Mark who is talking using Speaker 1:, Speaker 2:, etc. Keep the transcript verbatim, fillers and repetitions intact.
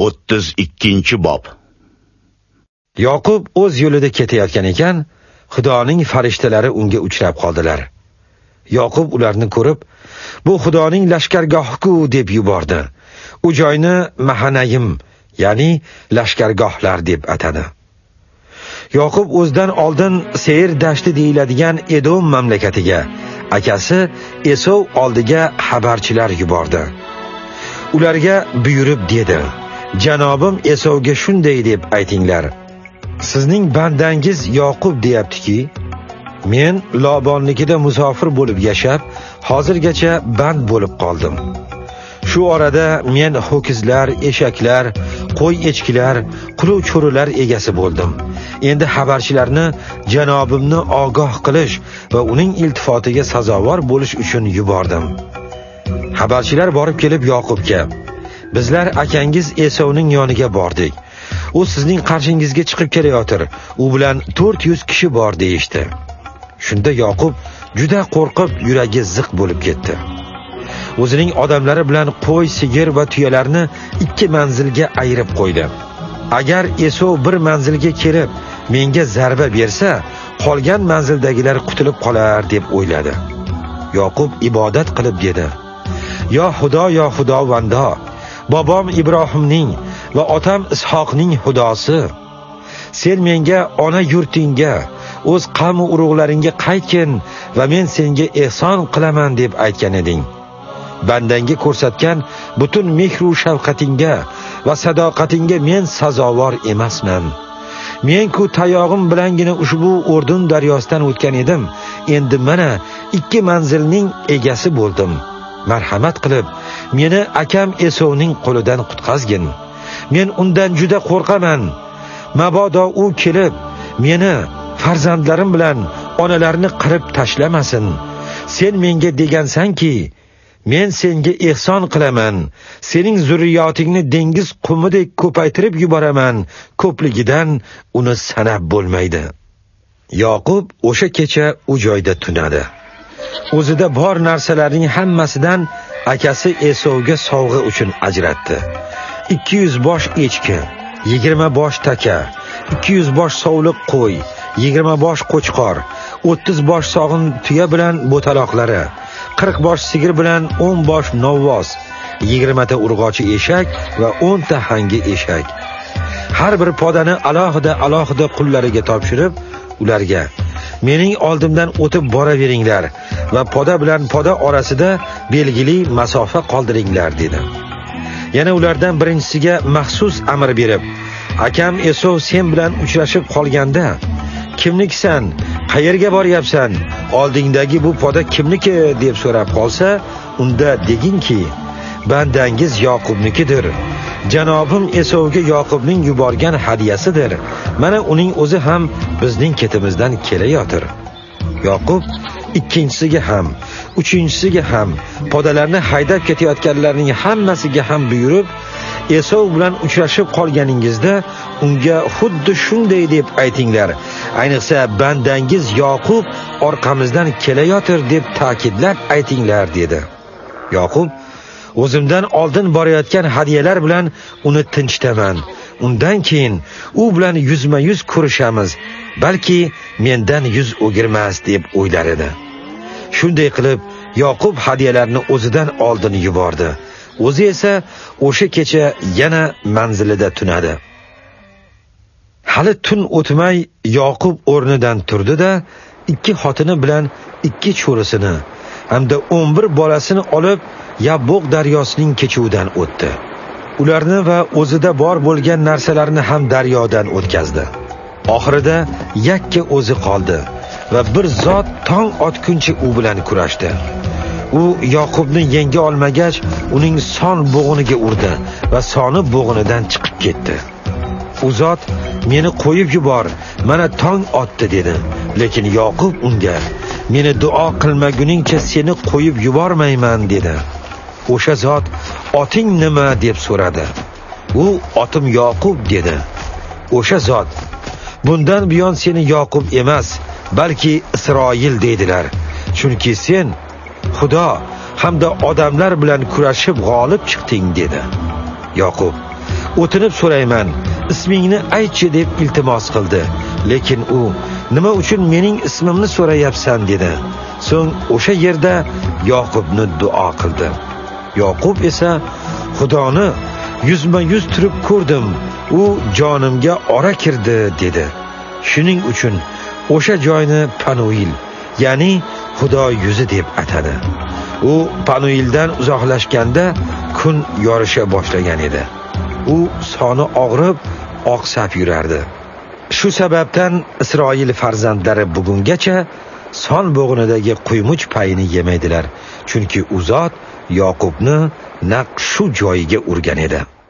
Speaker 1: o'ttiz ikkinchi bob.
Speaker 2: Yoqub o'z yo'lida ketayotgan ekan, Xudoning farishtalari unga uchrab qoldilar. Yoqub ularni ko'rib, "Bu Xudoning lashkargohi-ku" deb yubordi. U joyni Mahanayim, ya'ni lashkargohlar deb atadi. Yoqub o'zidan oldin Seir dashti deyiladigan Edom mamlakatiga, akasi Esov oldiga xabarchilar yubordi. Ularga buyurib dedi: "Janobim Esovga shunday deb aytinglar: Sizning bandangiz Yoqub deyaptiki, men Lobonnikida musofir bo'lib yashab, hozirgacha band bo'lib qoldim. Shu orada men ho'kizlar, eshaklar, qo'y-echkilar, quluv-cho'rilar egasi bo'ldim. Endi xabarchilarni janobimni ogoh qilish va uning iltifotiga sazovor bo'lish uchun yubordim." Xabarchilar borib kelib Yoqubga: "Bizlar akangiz Esovning yoniga bordik. U sizning qarshingizga chiqib kelayotir. U bilan to'rt yuz kishi bor" deyishdi. Shunda Yoqub juda qo'rqib, yuragi ziq bo'lib ketdi. O'zining odamlari bilan qo'y, sigir va tuyalarni ikki manzilga ayirib qo'ydi. Agar Esov bir manzilga kelib menga zarba bersa, qolgan manzildagilar qutulib qolar deb o'yladi. Yoqub ibodat qilib dedi: "Yo Xudo, yo Xudovando, bobom Ibrohimning va otam Ishoqning Xudosi, sen menga ona yurtingga, o'z qavm urug'laringga qaytgin va men senga ehson qilaman deb aytgan eding. Bandanga ko'rsatgan butun mehr va shafqatingga va sadoqatingga men sazovor emasman. Men-ku tayog'im bilangina ushbu O'rdun daryosidan o'tgan edim. Endi mana ikki manzilning egasi bo'ldim. Marhamat qilib meni akam Esovning qo'lidan qutqazgin. Men undan juda qo'rqaman. Mabodo u kelib meni, farzandlarim bilan onalarni qirib tashlamasin. Sen menga degansanki, men senga ehson qilaman. Sening zurriyotingni dengiz qumidek ko'paytirib yuboraman. Ko'pligidan uni sanab bo'lmaydi." Yoqub o'sha kecha u joyda tunadi. O'zida bor narsalarning hammasidan akasi Esovga sovg'a uchun ajratdi. ikki yuz bosh echki, yigirma bosh taka, ikki yuz bosh sovliq qo'y, yigirma bosh qo'chqor, o'ttiz bosh sog'in tuya bilan bo'taloqlari, qirq bosh sigir bilan o'n bosh novvos, yigirma ta urg'ochi eshak va o'n ta hangi eshak. Har bir podani alohida-alohida qullariga topshirib, ularga: "Mening oldimdan o'tib boraveringlar va poda bilan poda orasida belgili masofa qoldiringlar" dedi. Yana ulardan birinchisiga maxsus amr berib: "Akam Esov sen bilan uchrashib qolganda, kimnikisan, qayerga boryapsan, oldingdagi bu poda kimniki deb so'rab qolsa, unda deginki, bandangiz Yoqubnikidir. Janobim Esovga Yoqubning yuborgan hadiyasidir. Mana uning o'zi ham bizning ketimizdan kelayotir." Yoqub ikkinchisiga ham, uchinchisiga ham, podalarni haydab ketayotganlarning hammasiga ham buyurib: "Esov bilan uchrashib qolganingizda unga xuddi shunday deb aytinglar. Ayniqsa bandangiz Yoqub orqamizdan kelayotir deb ta'kidlab aytinglar" dedi. Yoqub: "O'zimdan oldin borayotgan hadiyalar bilan uni tinchtaman. Undan keyin u bilan yuzma-yuz ko'rishamiz. Balki mendan yuz o'girmas" deb o'ylar edi. Shunday qilib Yoqub hadiyalarni o'zidan oldin yubordi. O'zi esa o'sha kecha yana manzilida tunadi. Hali tun o'tmay Yoqub o'rnidan turdi-da, ikki xotini bilan ikki cho'risini hamda o'n bir bolasini olib Yabboq daryosining kechuvidan o'tdi. Ularni va o'zida bor bo'lgan narsalarni ham daryodan o'tkazdi. Oxirida yakka o'zi qoldi va bir zot tong otguncha u bilan kurashdi. U Yoqubni yenga olmagach, uning son bo'g'iniga urdi va soni bo'g'inidan chiqib ketdi. U zot: "Meni qo'yib yubor, mana tong otdi" dedi. Lekin Yoqub unga: "Meni duo qilmaguningcha seni qo'yib yubormayman" dedi. O'sha zot: "Oting nima?" deb so'radi. U: "Otim Yoqub" dedi. O'sha zot: "Bundan buyon seni Yoqub emas, balki Isroil deydilar. Chunki sen Xudo hamda odamlar bilan kurashib g'olib chiqding" dedi. Yoqub: o'tinib so'rayman, ismingni aytchi deb iltimos qildi. Lekin u nima uchun mening ismimni so'rayapsan dedi. So'ng o'sha yerda Yoqubni duo qildi. Yoqub esa Xudoni yuzma-yuz turib ko'rdim, u jonimga ora kirdi dedi. Shuning uchun o'sha joyni Panuil, ya'ni Xudo yuzi deb atadi. U Panuildan uzoqlashganda kun yorisha boshlagan edi. U soni og'rib, oqsab yurardi. Shu sababdan Isroil farzandlari bugungacha son bo'g'inidagi quymuch payini yemaydilar, chunki u zot Yoqubni naq shu joyiga urgan edi.